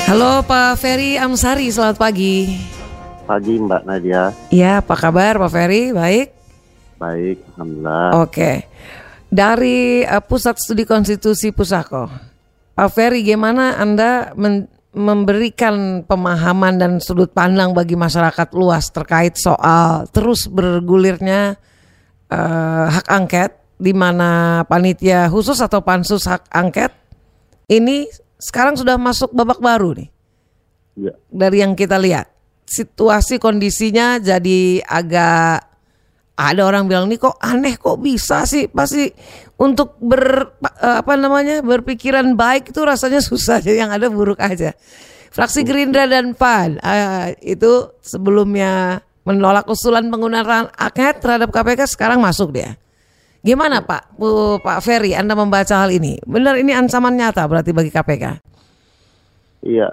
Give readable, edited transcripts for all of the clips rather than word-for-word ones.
Halo Pak Ferry Amsari, selamat pagi. Pagi Mbak Nadia. Ya, apa kabar Pak Ferry? Baik? Baik, alhamdulillah. Oke. Dari Pusat Studi Konstitusi Pusako, Pak Ferry, gimana Anda memberikan pemahaman dan sudut pandang bagi masyarakat luas terkait soal terus bergulirnya hak angket, di mana panitia khusus atau pansus hak angket ini sekarang sudah masuk babak baru nih. Ya. Dari yang kita lihat, situasi kondisinya jadi agak, ada orang bilang nih kok aneh, kok bisa sih, pasti untuk berpikiran baik itu rasanya susah, jadi yang ada buruk aja. Fraksi Gerindra dan PAN itu sebelumnya menolak usulan penggunaan angket terhadap KPK, sekarang masuk dia. Gimana Pak Ferry, Anda membaca hal ini? Benar ini ancaman nyata berarti bagi KPK? Iya,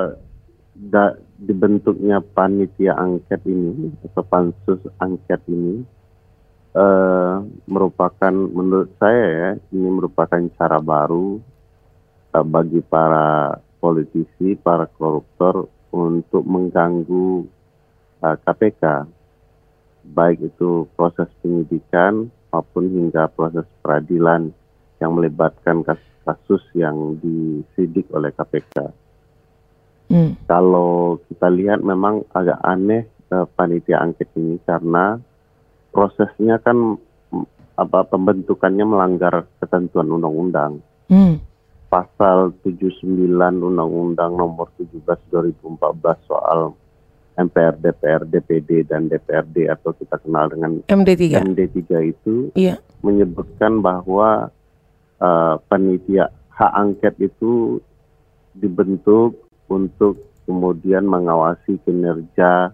dibentuknya panitia angket ini atau pansus angket ini merupakan, menurut saya ya, ini merupakan cara baru bagi para politisi, para koruptor untuk mengganggu KPK, baik itu proses penyidikan maupun hingga proses peradilan yang melibatkan kasus-kasus yang disidik oleh KPK. Kalau kita lihat memang agak aneh panitia angket ini karena prosesnya kan pembentukannya melanggar ketentuan undang-undang. Pasal 79 Undang-Undang Nomor 17 2014 soal MPR, DPR, DPD, dan DPRD atau kita kenal dengan MD3 itu menyebutkan bahwa panitia hak angket itu dibentuk untuk kemudian mengawasi kinerja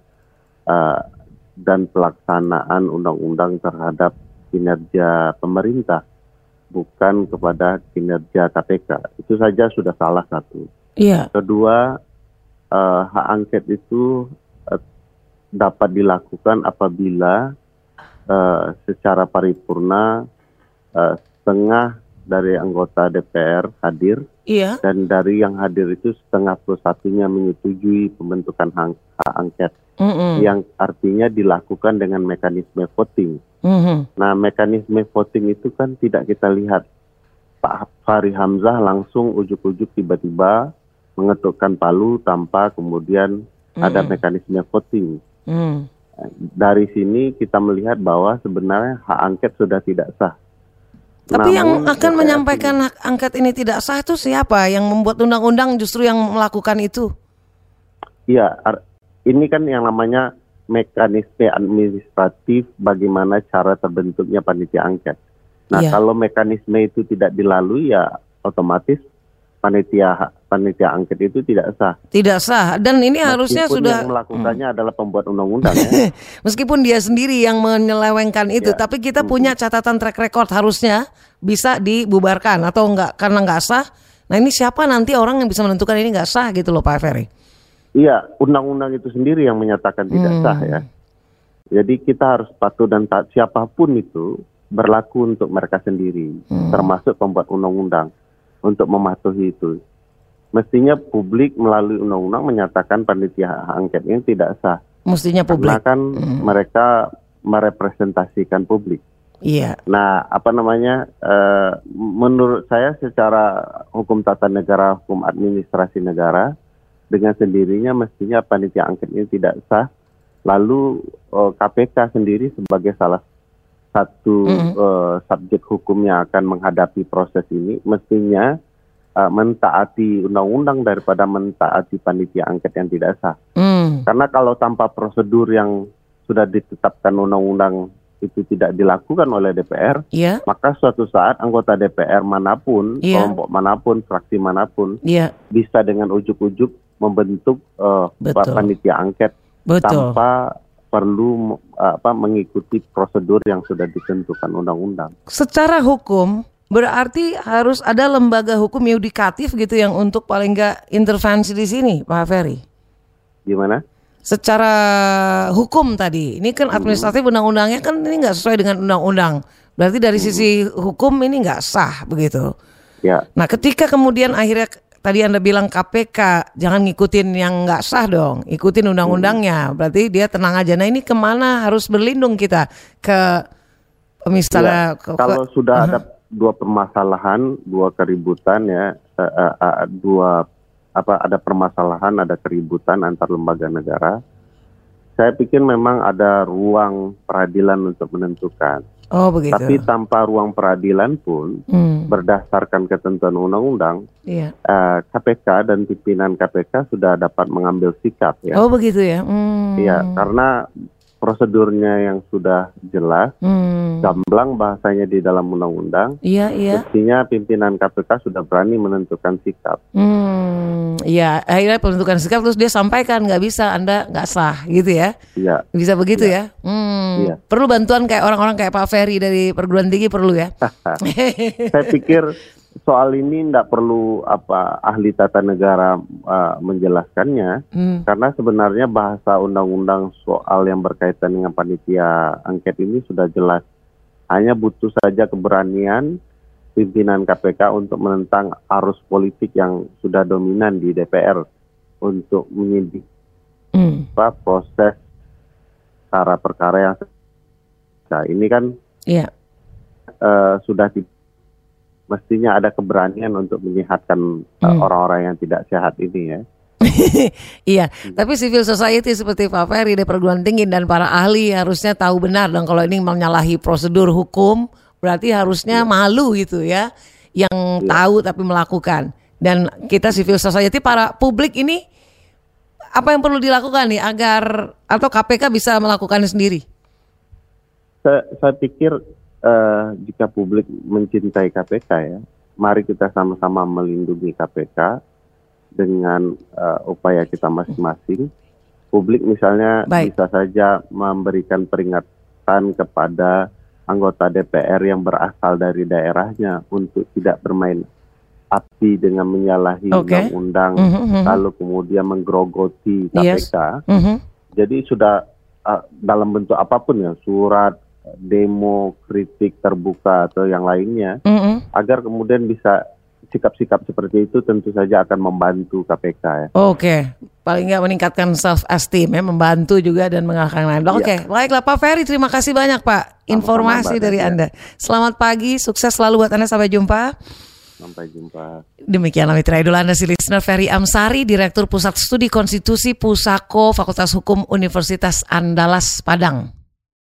dan pelaksanaan undang-undang terhadap kinerja pemerintah, bukan kepada kinerja KPK. Itu saja sudah salah satu. Kedua, hak angket itu dapat dilakukan apabila secara paripurna setengah dari anggota DPR hadir, dan dari yang hadir itu setengah plus satunya menyetujui pembentukan hak angket, yang artinya dilakukan dengan mekanisme voting. Nah, mekanisme voting itu kan tidak kita lihat Pak Fahri Hamzah langsung ujuk-ujuk tiba-tiba mengetukkan palu tanpa kemudian ada mekanisme voting. Dari sini kita melihat bahwa sebenarnya hak angket sudah tidak sah. Tapi yang akan menyampaikan hak angket ini tidak sah itu siapa? Yang membuat undang-undang justru yang melakukan itu? Iya, ini kan yang namanya mekanisme administratif bagaimana cara terbentuknya panitia angket. Nah, kalau mekanisme itu tidak dilalui ya otomatis panitia angket itu tidak sah. Tidak sah, dan ini meskipun harusnya sudah yang melakukannya adalah pembuat undang-undang. Ya. Meskipun dia sendiri yang menyelewengkan itu, tapi kita punya catatan track record, harusnya bisa dibubarkan atau enggak karena enggak sah. Nah, ini siapa nanti orang yang bisa menentukan ini enggak sah gitu loh Pak Ferry? Iya, undang-undang itu sendiri yang menyatakan tidak sah ya. Jadi kita harus patuh dan taat, siapapun itu berlaku untuk mereka sendiri, termasuk pembuat undang-undang. Untuk mematuhi itu, mestinya publik melalui undang-undang menyatakan panitia hak angket ini tidak sah. Mestinya publik. Karena kan mereka merepresentasikan publik. Iya. Nah, menurut saya secara hukum tata negara, hukum administrasi negara, dengan sendirinya mestinya panitia angket ini tidak sah. Lalu KPK sendiri sebagai salah satu subjek hukum yang akan menghadapi proses ini mestinya mentaati undang-undang daripada mentaati panitia angket yang tidak sah. Karena kalau tanpa prosedur yang sudah ditetapkan undang-undang itu tidak dilakukan oleh DPR, maka suatu saat anggota DPR manapun, kelompok manapun, fraksi manapun bisa dengan ujuk-ujuk membentuk panitia angket tanpa perlu mengikuti prosedur yang sudah ditentukan undang-undang. Secara hukum berarti harus ada lembaga hukum yudikatif gitu yang untuk paling nggak intervensi di sini, Pak Ferry. Gimana? Secara hukum tadi, ini kan administratif undang-undangnya kan ini nggak sesuai dengan undang-undang. Berarti dari sisi hukum ini nggak sah begitu. Ya. Nah, ketika kemudian akhirnya tadi Anda bilang KPK, jangan ngikutin yang nggak sah dong, ikutin undang-undangnya. Berarti dia tenang aja. Nah ini kemana harus berlindung kita ke misalnya? Ya, kalau sudah ada dua permasalahan, dua keributan ya, ada permasalahan, ada keributan antar lembaga negara. Saya pikir memang ada ruang peradilan untuk menentukan. Oh begitu. Tapi tanpa ruang peradilan pun, berdasarkan ketentuan undang-undang, KPK dan pimpinan KPK sudah dapat mengambil sikap. Ya. Oh begitu ya. Iya, karena prosedurnya yang sudah jelas, gamblang bahasanya di dalam undang-undang. Mestinya pimpinan KPK sudah berani menentukan sikap. Iya, akhirnya menentukan sikap terus dia sampaikan nggak bisa, Anda nggak sah, gitu ya? Iya. Bisa begitu ya? Iya. Perlu bantuan kayak orang-orang kayak Pak Ferry dari perguruan tinggi perlu ya? Saya pikir soal ini tidak perlu ahli tata negara menjelaskannya, karena sebenarnya bahasa undang-undang soal yang berkaitan dengan panitia angket ini sudah jelas. Hanya butuh saja keberanian pimpinan KPK untuk menentang arus politik yang sudah dominan di DPR untuk menyidik proses perkara yang ini kan sudah mestinya ada keberanian untuk menyehatkan orang-orang yang tidak sehat ini ya. Iya, tapi civil society seperti Pak Ferry dari perguruan tinggi dan para ahli harusnya tahu benar dong kalau ini menyalahi prosedur hukum, berarti harusnya malu gitu ya, yang tahu tapi melakukan. Dan kita civil society, para publik ini apa yang perlu dilakukan nih agar atau KPK bisa melakukannya sendiri? Saya pikir jika publik mencintai KPK ya, mari kita sama-sama melindungi KPK dengan upaya kita masing-masing. Publik misalnya bisa saja memberikan peringatan kepada anggota DPR yang berasal dari daerahnya untuk tidak bermain api dengan menyalahi undang-undang, lalu kemudian menggerogoti KPK. Jadi sudah dalam bentuk apapun ya, surat, demo, kritik terbuka atau yang lainnya, agar kemudian bisa sikap-sikap seperti itu tentu saja akan membantu KPK ya. Paling nggak meningkatkan self-esteem ya, membantu juga dan mengalahkan lain. Baiklah Pak Ferry, terima kasih banyak Pak informasi dari Anda. Selamat pagi, sukses selalu buat Anda, sampai jumpa. Sampai jumpa. Demikianlah mitra idol Anda, si listener, Ferry Amsari, Direktur Pusat Studi Konstitusi Pusako Fakultas Hukum Universitas Andalas Padang.